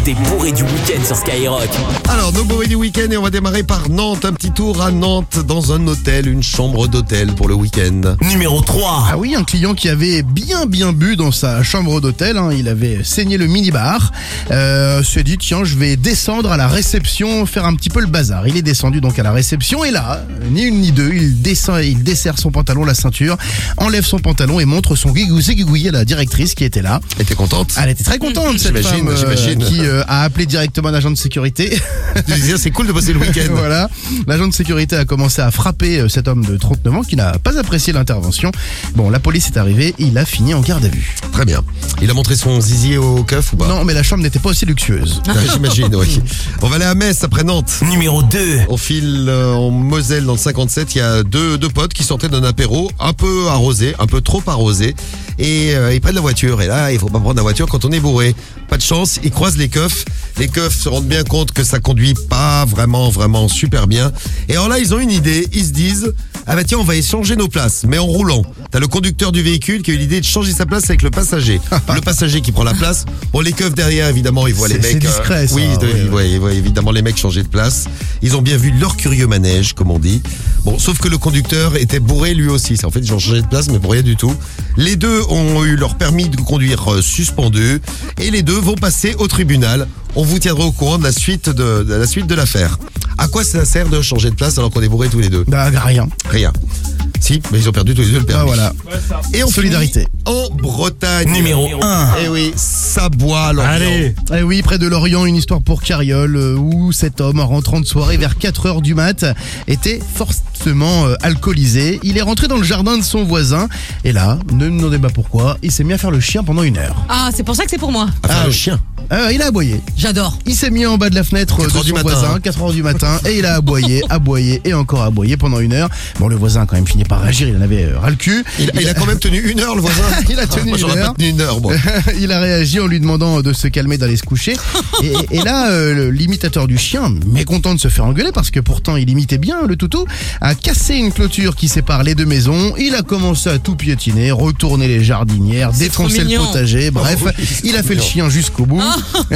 des bourrés du week-end sur Skyrock. Alors, nos bourrés du week-end et on va démarrer par Nantes. Un petit tour à Nantes dans un hôtel, une chambre d'hôtel pour le week-end. Numéro 3. Ah oui, un client qui avait bien bu dans sa chambre d'hôtel, il avait saigné le minibar, s'est dit tiens je vais descendre à la réception faire un petit peu le bazar. Il est descendu donc à la réception et là, ni une ni deux, il desserre son pantalon, la ceinture, enlève son pantalon et montre son guigouille à la directrice qui était là. Elle était contente? Elle était très contente cette femme qui a appelé directement un agent de sécurité. Tu disais c'est cool de passer le week-end. Voilà, l'agent de sécurité a commencé à frapper cet homme de 39 ans qui n'a pas apprécié l'intervention. Bon, la police est arrivée, il a fini en garde à vue. Très bien. Il a montré son zizi au keuf ou pas? Non, mais la chambre n'était pas aussi luxueuse. J'imagine, oui. On va aller à Metz après Nantes. Numéro 2. On file en Moselle dans le 57, il y a deux potes qui sortaient d'un apéro un peu arrosé, un peu trop arrosé. Et ils prennent la voiture. Et là, il faut pas prendre la voiture quand on est bourré. Pas de chance, ils croisent les keufs. Les keufs se rendent bien compte que ça conduit pas vraiment super bien. Et alors là, ils ont une idée. Ils se disent, ah bah tiens, on va échanger nos places, mais en roulant. T'as le conducteur du véhicule qui a eu l'idée de changer sa place avec le passager. Le passager qui prend la place. Bon, les keufs derrière, évidemment, ils voient les mecs. C'est discret, ça. Ils voient évidemment les mecs changer de place. Ils ont bien vu leur curieux manège, comme on dit. Bon, sauf que le conducteur était bourré lui aussi. En fait, ils ont changé de place, mais pour rien du tout. Les deux ont eu leur permis de conduire suspendu. Et les deux vont passer au tribunal. On vous tiendra au courant de la suite de l'affaire. À quoi ça sert de changer de place alors qu'on est bourrés tous les deux? Bah, rien. Rien. Si, mais ils ont perdu tous les deux le permis. Ah voilà. Et en solidarité. En Bretagne. Numéro 1. Eh oui, ça boit Lorient. Allez. Eh oui, près de Lorient, une histoire pour Carriole où cet homme, en rentrant de soirée vers 4h du mat, était fortement alcoolisé. Il est rentré dans le jardin de son voisin et là, ne me demandez pas pourquoi, il s'est mis à faire le chien pendant 1 heure. Ah, c'est pour ça que c'est pour moi. À faire le chien. Il a aboyé. J'adore. Il s'est mis en bas de la fenêtre de son voisin, 4h du matin, et il a aboyé et encore aboyé pendant 1 heure. Bon, le voisin a quand même fini par réagir, il en avait ras le cul. Il a quand même tenu 1 heure, le voisin. Il a tenu moi, j'aurais 1 heure. pas tenu 1 heure, moi. Il a réagi en lui demandant de se calmer, d'aller se coucher. Et là, l'imitateur du chien, mécontent de se faire engueuler, parce que pourtant il imitait bien le toutou, a cassé une clôture qui sépare les deux maisons. Il a commencé à tout piétiner, retourner les jardinières, défoncer le potager. Bref, il a fait le chien jusqu'au bout.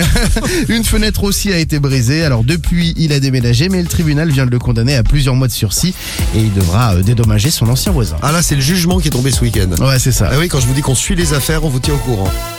Une fenêtre aussi a été brisée. Alors depuis, il a déménagé, mais le tribunal vient de le condamner à plusieurs mois de sursis et il devra dédommager son ancien voisin. Ah là, c'est le jugement qui est tombé ce week-end. Ouais, c'est ça. Ah oui, quand je vous dis qu'on suit les affaires, on vous tient au courant.